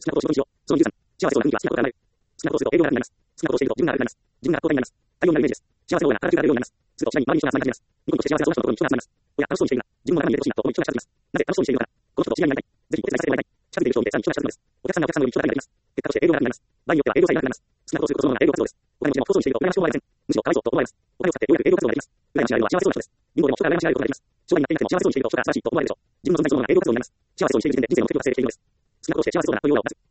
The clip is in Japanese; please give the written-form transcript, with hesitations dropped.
好きなことを仕事にしよう。その13、幸せそうな雰囲気は好きなことからなる。好きなことをすると営業が楽になります。好きなことをしていると自分が楽になります。自分が楽になります。太陽のイメージです。幸せそうな形が出るようになります。すると次第に周りに人が集まります。ニコニコして幸せなその人のところに人が集まります。おや、楽しそうにしているな。自分も仲間に入れてほしいなと思い人が近づきます。なぜ楽しそうにしているのかな。この人と知り合いになりたい。ぜひお手伝いさせてもらいたい。近づいている人を見てさらに人が近づくのです。お客さんがお客さんのように人だけになります。結果として営業が楽になります。場合によっては営業さえなくなります。好きなことをすることそのものが営業活動です。お金持ちも放送にしているとお金が必要はありません。むしろかわいそうと思われます。お金を使ってようやく営業活動ができます。羨ましい相手は幸せそうな人です。貧乏でも人が羨ましい相手をできます。将来になっていなくても幸せそうにしていると人が素晴らしいと思われるでしょう。自分の存在そのものが営業活動になります。幸せそうにしている時点で人生の目的が達成しているのです。好きなことをして幸せそうなというオーラを出す。